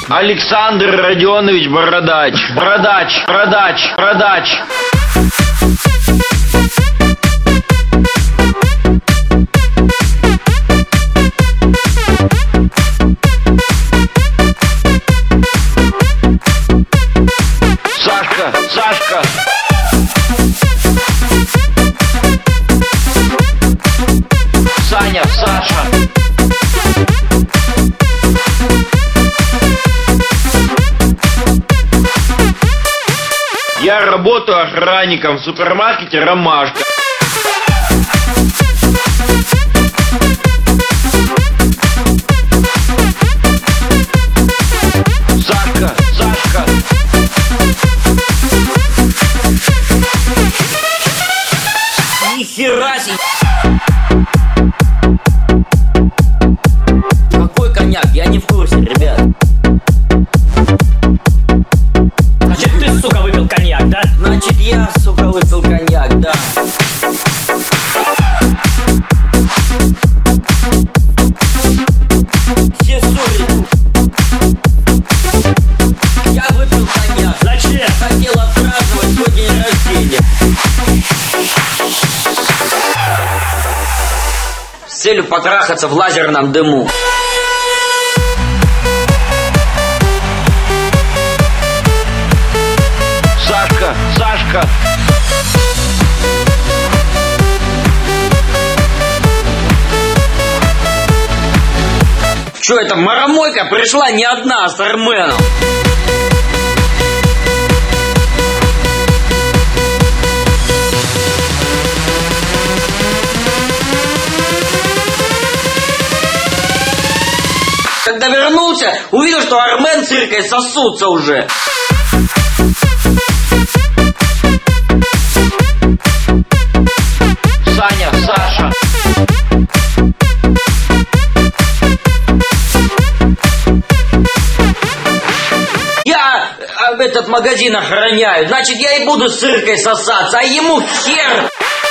Александр Родионович Бородач. Бородач. Сашка. Саня, Саша. Я работаю охранником в супермаркете «Ромашка». Сашка. Нихера себе! Какой коньяк? Я не в курсе, ребят. Значит, ты, сука, выпил коньяк, да? Значит, я, сука, выпил коньяк, да. Все ссорят. Я выпил коньяк. Зачем? Хотел отпраздновать свой день рождения. С целью потрахаться в лазерном дыму. Сашка. Чё это, маромойка пришла не одна, а с Арменом? Когда вернулся, увидел, что Армен с Иркой сосутся уже. Саня, Саша. Я этот магазин охраняю, значит, я и буду с Иркой сосаться, а ему хер.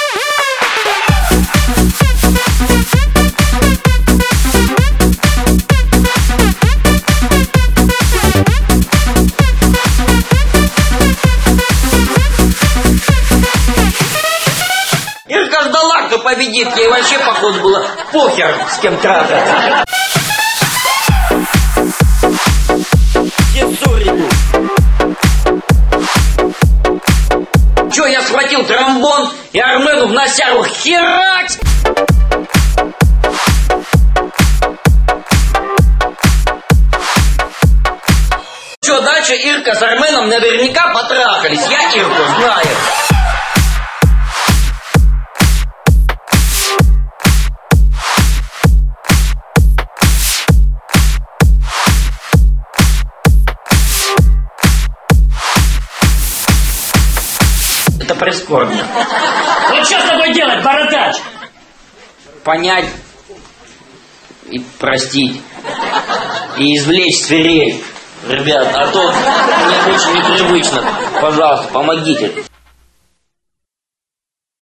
Ирка ждала, кто победит, ей вообще, походу, было похер, с кем трахаться. Все ссорят. Чё, я схватил тромбон и Армену в носяру херать! Чё, дальше Ирка с Арменом наверняка потрахались, я Ирку знаю. Это прискорбно. Ну что с тобой делать, бородач? Понять и простить. И извлечь свирель. Ребят, а то мне очень непривычно. Пожалуйста, помогите.